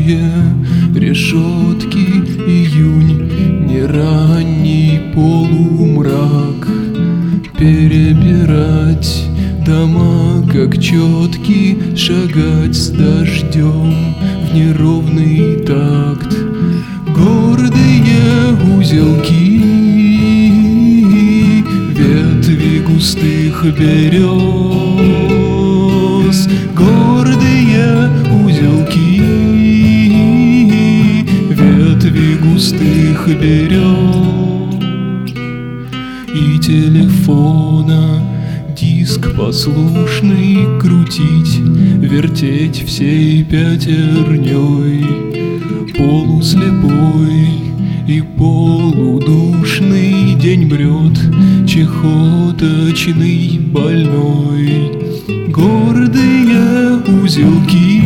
Тусклые решетки, июнь, не ранний полумрак. Перебирать дома, как четки, шагать с дождем в неровный такт. Гордые узелки, ветви густых берез. Гордые узелки, ветви густых берез. И телефона диск послушный крутить, вертеть всей пятерней. Полуслепой и полудушный день мрет, чехоточный больной. Гордые узелки,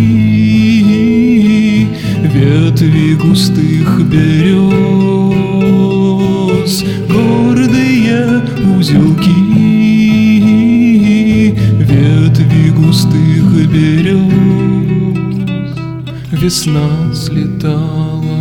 ветви густых берез. Гордые узелки, ветви густых берез. Весна слетала,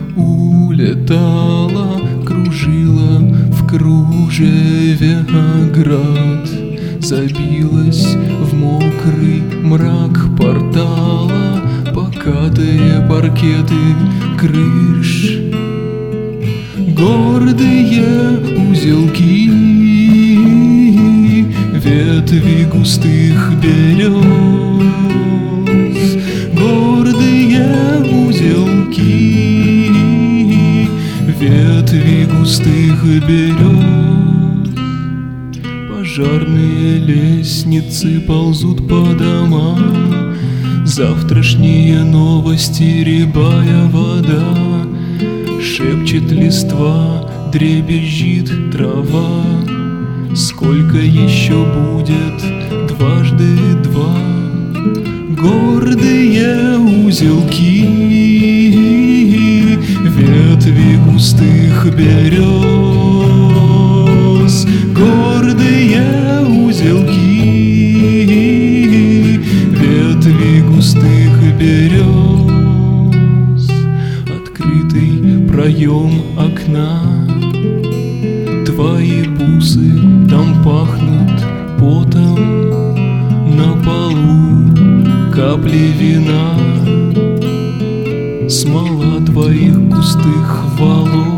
улетала, кружила в кружеве оград. Забилась в мокрый мрак портала, покатые паркеты крыш. Гордые узелки, ветви густых берез. Гордые узелки, ветви густых берез. Пожарные лестницы ползут по домам, завтрашние новости рябая вода. Шепчет листва, дребезжит трава. Сколько еще будет дважды два? Гордые узелки, ветви густых берез. Гордые узелки, ветви густых берез. Открытый проем окна, твои бусы там пахнут потом. На полу капли вина, смола твоих густых волос.